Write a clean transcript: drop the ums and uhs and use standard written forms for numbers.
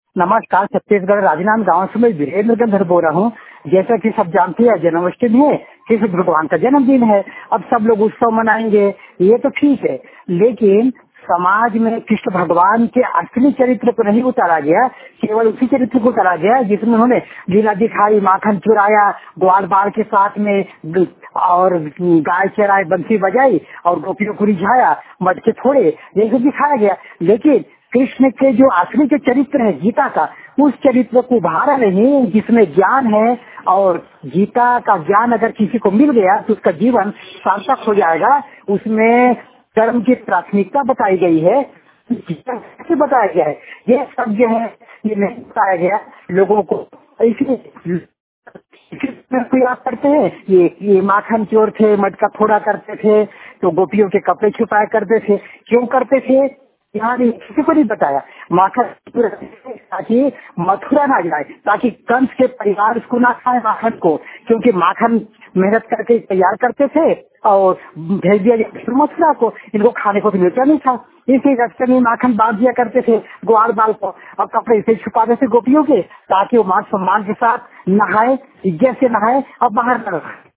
नमस्कार। छत्तीसगढ़ राजनांद गांव से मैं वीरेंद्र गंधर बोल रहा हूँ। जैसा कि सब जानते हैं, जन्माष्टमी है, कृष्ण भगवान का जन्मदिन है। अब सब लोग उत्सव मनाएंगे, ये तो ठीक है, लेकिन समाज में कृष्ण भगवान के असली चरित्र को नहीं उतारा गया, केवल उसी चरित्र को उतारा गया जिसमें उन्होंने लीला दिखाई, माखन चुराया, ग्वाल बाल के साथ में और गाय चराए, बंसी बजाई और गोपियों को रिझाया, मटके फोड़े, ये सब दिखाया गया। लेकिन कृष्ण के जो असली जो चरित्र है गीता का, उस चरित्र को उभारा नहीं, जिसमें ज्ञान है। और गीता का ज्ञान अगर किसी को मिल गया तो उसका जीवन सार्थक हो जाएगा। उसमें कर्म की प्राथमिकता बताई गई है, कैसे बताया गया है, ये सब जो है ये नहीं बताया गया लोगों को। इसलिए को याद करते हैं, ये माखन चोर थे, मटका फोड़ा करते थे, तो गोपियों के कपड़े छुपाया करते थे। क्यों करते थे यहाँ किसी को नहीं बताया। माखन ताकि मथुरा ना जाए, ताकि कंस के परिवार उसको ना खाए माखन को, क्योंकि माखन मेहनत करके तैयार करते थे और भेज दिया जाता मथुरा को, इनको खाने को भी मिलता नहीं था। इसी रास्ते में माखन बांध दिया करते थे ग्वाल बाल को, और कपड़े से छुपाते थे गोपियों के, ताकि वो मान सम्मान के साथ नहाए, इज्जत से नहाए और बाहर न रहे।